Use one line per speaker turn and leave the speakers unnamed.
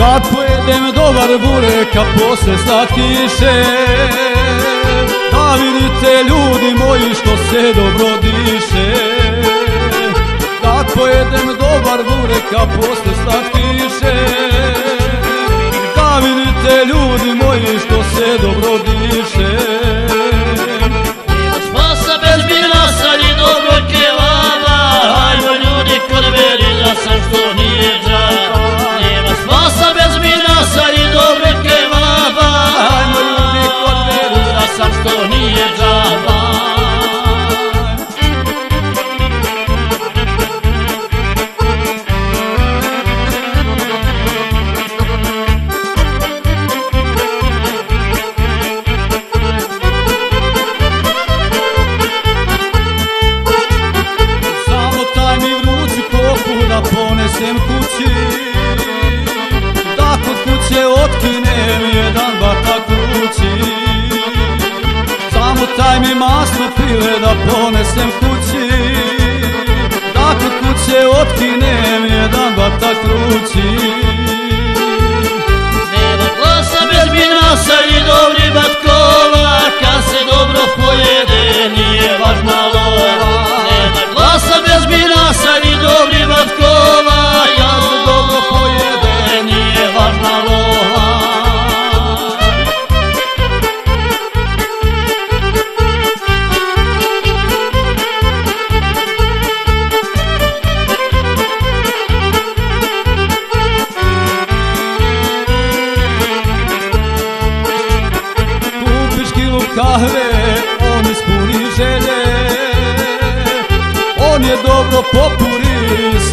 Kad pojedem dobar burek, a posle slatkiše, da vidite ljudi moji što se dobro diše. Kad pojedem dobar burek, a posle slatkiše, da vidite ljudi moji što se dobro diše.
Nema spasa bez bilasa ni dobro kebaba, hajmo ljudi kod meni da sam što nije džaba. Nema spasa bez bilasa ni dobro kebaba, hajmo ljudi kod meni da sam što nije džaba.
Da ponesem kući, da kod kuće otkinem jedan batak kući. Samo taj mi masno pile da ponesem kući, da kod kuće otkinem jedan batak kući.
Nema glasa bez binasa ni dobri batkova, kad se dobro pojede nije važna lova. Nema glasa bez binasa ni dobri batkova, kad se dobro pojede nije važna lova.
Kupiš kilu kahve, on ispuni želje, on je dobro popuri